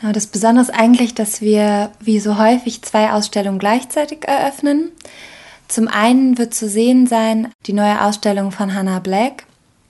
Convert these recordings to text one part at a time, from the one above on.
Ja, das Besondere ist eigentlich, dass wir wie so häufig 2 Ausstellungen gleichzeitig eröffnen. Zum einen wird zu sehen sein die neue Ausstellung von Hannah Black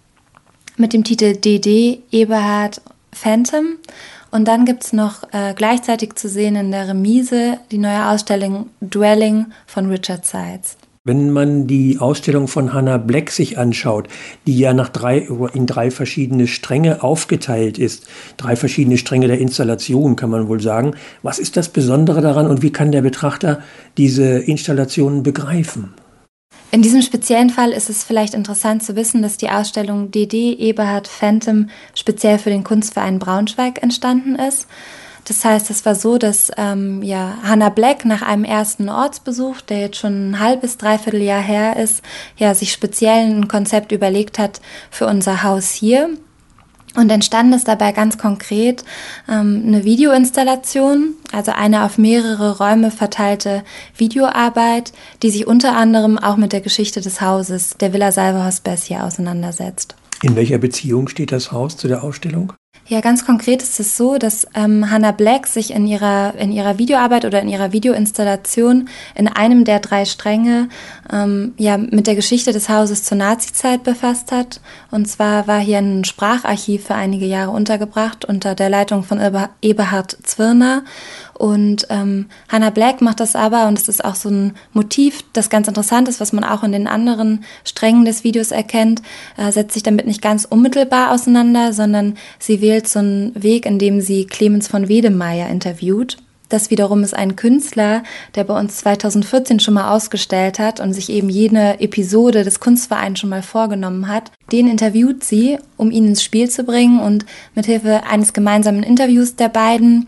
mit dem Titel DD Eberhard Phantom. Und dann gibt es noch gleichzeitig zu sehen in der Remise die neue Ausstellung Dwelling von Richard Seitz. Wenn man die Ausstellung von Hannah Black sich anschaut, die ja in 3 verschiedene Stränge aufgeteilt ist, 3 verschiedene Stränge der Installation, kann man wohl sagen. Was ist das Besondere daran und wie kann der Betrachter diese Installationen begreifen? In diesem speziellen Fall ist es vielleicht interessant zu wissen, dass die Ausstellung DD Eberhard Phantom speziell für den Kunstverein Braunschweig entstanden ist. Das heißt, es war so, dass Hannah Black nach einem ersten Ortsbesuch, der jetzt schon ein halbes, dreiviertel Jahr her ist, sich speziell ein Konzept überlegt hat für unser Haus hier. Und entstanden ist dabei ganz konkret eine Videoinstallation, also eine auf mehrere Räume verteilte Videoarbeit, die sich unter anderem auch mit der Geschichte des Hauses, der Villa Salve-Hospes, auseinandersetzt. In welcher Beziehung steht das Haus zu der Ausstellung? Ja, ganz konkret ist es so, dass Hannah Black sich in ihrer Videoarbeit oder in ihrer Videoinstallation in einem der 3 Stränge mit der Geschichte des Hauses zur Nazizeit befasst hat. Und zwar war hier ein Spracharchiv für einige Jahre untergebracht unter der Leitung von Eberhard Zwirner. Und Hannah Black macht das aber, und es ist auch so ein Motiv, das ganz interessant ist, was man auch in den anderen Strängen des Videos erkennt, setzt sich damit nicht ganz unmittelbar auseinander, sondern sie wählt so einen Weg, in dem sie Clemens von Wedemeyer interviewt. Das wiederum ist ein Künstler, der bei uns 2014 schon mal ausgestellt hat und sich eben jene Episode des Kunstvereins schon mal vorgenommen hat. Den interviewt sie, um ihn ins Spiel zu bringen und mithilfe eines gemeinsamen Interviews der beiden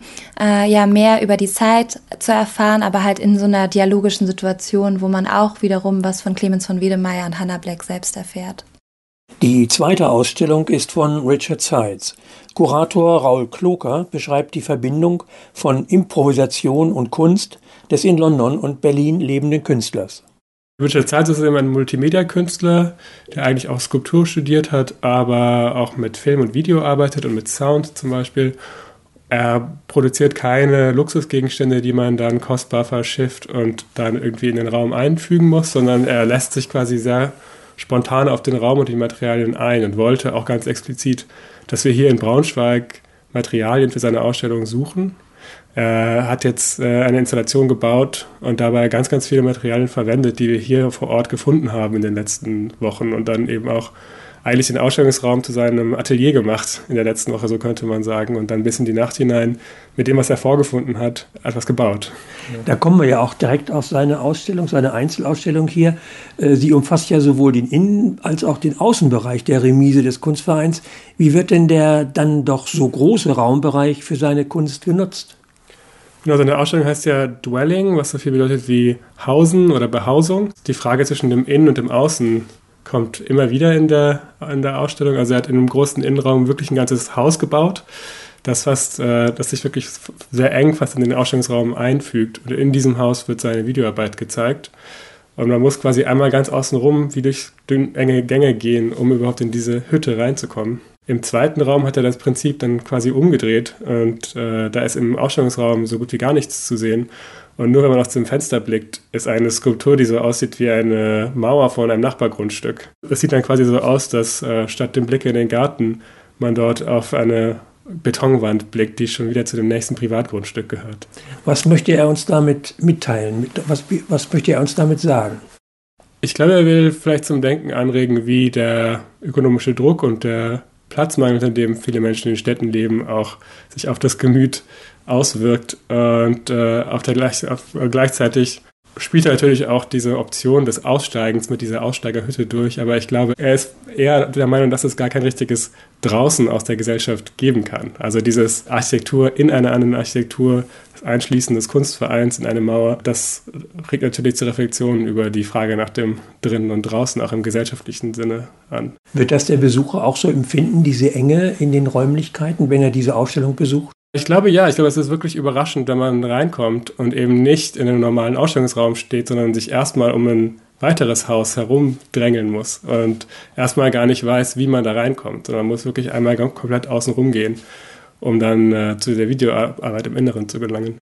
mehr über die Zeit zu erfahren, aber halt in so einer dialogischen Situation, wo man auch wiederum was von Clemens von Wedemeyer und Hannah Black selbst erfährt. Die zweite Ausstellung ist von Richard Seitz. Kurator Raul Kloker beschreibt die Verbindung von Improvisation und Kunst des in London und Berlin lebenden Künstlers. Richard Seitz ist eben ein Multimedia-Künstler, der eigentlich auch Skulptur studiert hat, aber auch mit Film und Video arbeitet und mit Sound zum Beispiel. Er produziert keine Luxusgegenstände, die man dann kostbar verschifft und dann irgendwie in den Raum einfügen muss, sondern er lässt sich quasi sehr spontan auf den Raum und die Materialien ein und wollte auch ganz explizit, dass wir hier in Braunschweig Materialien für seine Ausstellung suchen. Er hat jetzt eine Installation gebaut und dabei ganz, ganz viele Materialien verwendet, die wir hier vor Ort gefunden haben in den letzten Wochen und dann eben auch eigentlich den Ausstellungsraum zu seinem Atelier gemacht in der letzten Woche, so könnte man sagen, und dann bis in die Nacht hinein mit dem, was er vorgefunden hat, etwas gebaut. Da kommen wir ja auch direkt auf seine Ausstellung, seine Einzelausstellung hier. Sie umfasst ja sowohl den Innen- als auch den Außenbereich der Remise des Kunstvereins. Wie wird denn der dann doch so große Raumbereich für seine Kunst genutzt? Genau, seine Ausstellung heißt ja Dwelling, was so viel bedeutet wie Hausen oder Behausung. Die Frage zwischen dem Innen und dem Außen kommt immer wieder in der Ausstellung. Also er hat in einem großen Innenraum wirklich ein ganzes Haus gebaut, das sich wirklich sehr eng fast in den Ausstellungsraum einfügt. Und in diesem Haus wird seine Videoarbeit gezeigt. Und man muss quasi einmal ganz außenrum wie durch enge Gänge gehen, um überhaupt in diese Hütte reinzukommen. Im zweiten Raum hat er das Prinzip dann quasi umgedreht und da ist im Ausstellungsraum so gut wie gar nichts zu sehen. Und nur wenn man aus dem Fenster blickt, ist eine Skulptur, die so aussieht wie eine Mauer von einem Nachbargrundstück. Es sieht dann quasi so aus, dass statt dem Blick in den Garten man dort auf eine Betonwand blickt, die schon wieder zu dem nächsten Privatgrundstück gehört. Was möchte er uns damit mitteilen? Was möchte er uns damit sagen? Ich glaube, er will vielleicht zum Denken anregen, wie der ökonomische Druck und der Platzmangel, unter dem viele Menschen in Städten leben, auch sich auf das Gemüt auswirkt. Und gleichzeitig spielt er natürlich auch diese Option des Aussteigens mit dieser Aussteigerhütte durch. Aber ich glaube, er ist eher der Meinung, dass es gar kein richtiges Draußen aus der Gesellschaft geben kann. Also dieses Architektur in einer anderen Architektur, das Einschließen des Kunstvereins in eine Mauer, das regt natürlich zu Reflexionen über die Frage nach dem Drinnen und Draußen, auch im gesellschaftlichen Sinne an. Wird das der Besucher auch so empfinden, diese Enge in den Räumlichkeiten, wenn er diese Ausstellung besucht? Ich glaube, ja. Ich glaube, es ist wirklich überraschend, wenn man reinkommt und eben nicht in einem normalen Ausstellungsraum steht, sondern sich erstmal um ein weiteres Haus herumdrängeln muss und erstmal gar nicht weiß, wie man da reinkommt. Sondern man muss wirklich einmal komplett außen rum gehen. um dann zu der Videoarbeit im Inneren zu gelangen.